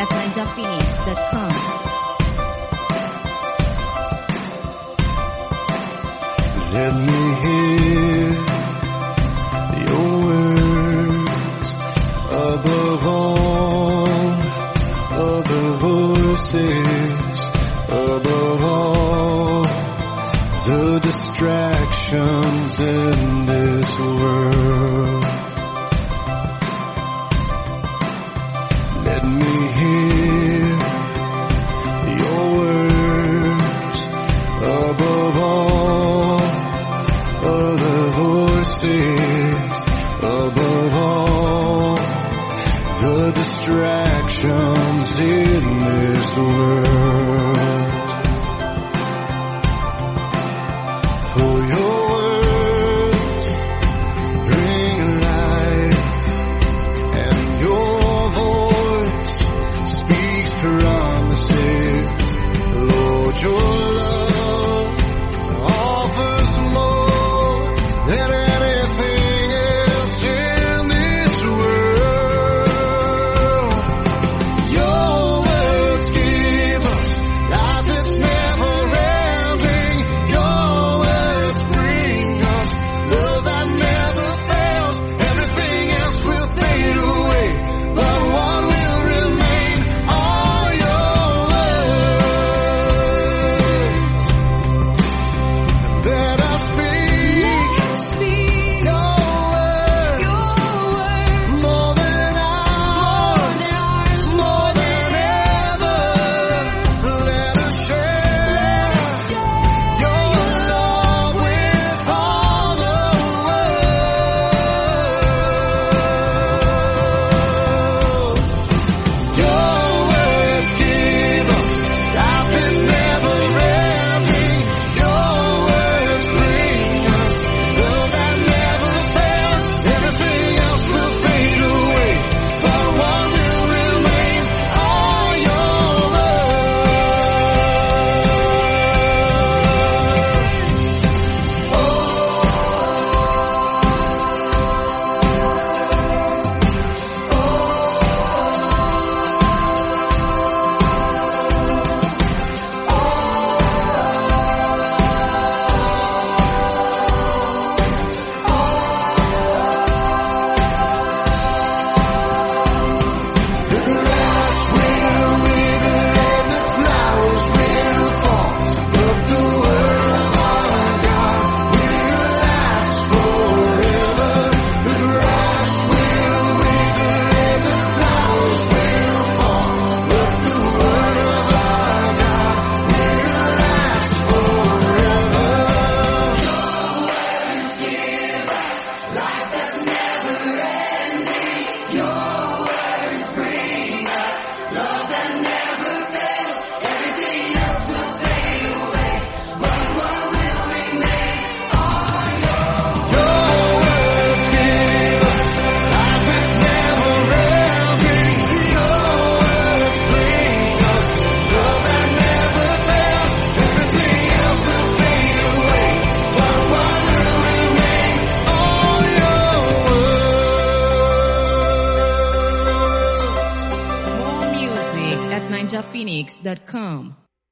at ninjaphoenix.com. Let me hear your words above all other voices, above all the distractions in this world. Let me hear your words above all other voices, above all the distractions in this world. For your words bring life, and your voice speaks promises. Lord, your love offers more than anything else in this world. Your words give us life that's never ending. Your words bring us love that never fails. Everything else will fade away, but one will remain. All your words that I speak, your words more than ours, more than ever. Let us share your love with all the world. Your words give us life that's never ending. Your words bring us love that never fails. Everything else will fade away, but one will remain. All your the grass will wither and the flowers will fall, but the word of our God will last forever. The grass will wither and the flowers will fall, but the word of our God will last forever. Your words give us life that's never ending. Your words bring us love that never fails. Everything else will fade away, but one will remain. All your words. More music at ninjaphoenix.com.